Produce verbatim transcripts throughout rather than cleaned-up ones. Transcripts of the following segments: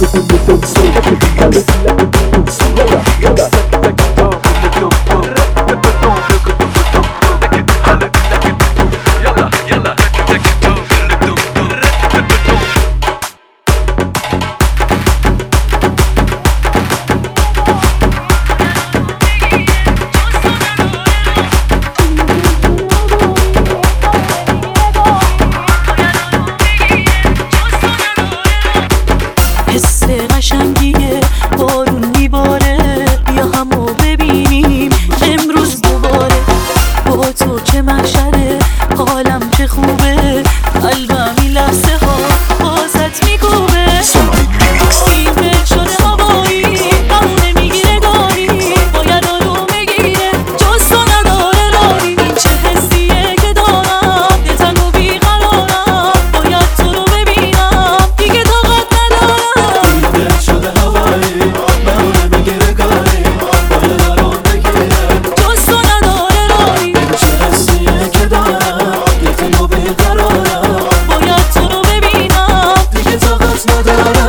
قشنگیه بارون میباره، بیا همو ببینیم امروز دوباره. با تو چه محشره، حالم چه خوبه، قلبم این لحظه ها بازت میگوبه. این دل شده هوایی، همو نمیگیره داری، باید آروم بگیره جز تو نداره رایی. این چه حسیه که دارم، دلتنگ و بیقرارم، باید تو رو ببینم دیگه طاقت ندارم. این دل شده هوایی، منو نمیگیره کاری، باید آروم بگیره جز تو نداره رایی. این چه حسیه که دارم، دلتنگ و بیقرارم، باید تو رو ببینم دیگه طاقت ندارم.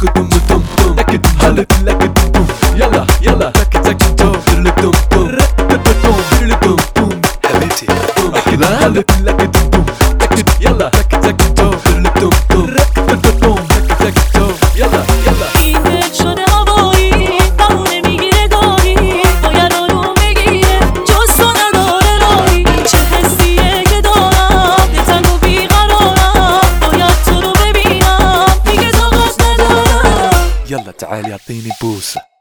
يلا يلا تك تك تو دم دم دم دم حبيبتي احلى لك لك دم تك يلا تك تك تو دم دم تك تك تو يلا يلا. این دل شده هوایی، همو نمیگیره داری، باید آروم بگیره جز تو نداره رایی. چه حسیه که دارم، دلتنگ و بیقرارم، باید تو رو ببینم دیگه طاقت ندارم. يلا تعالي اعطيني بوسه.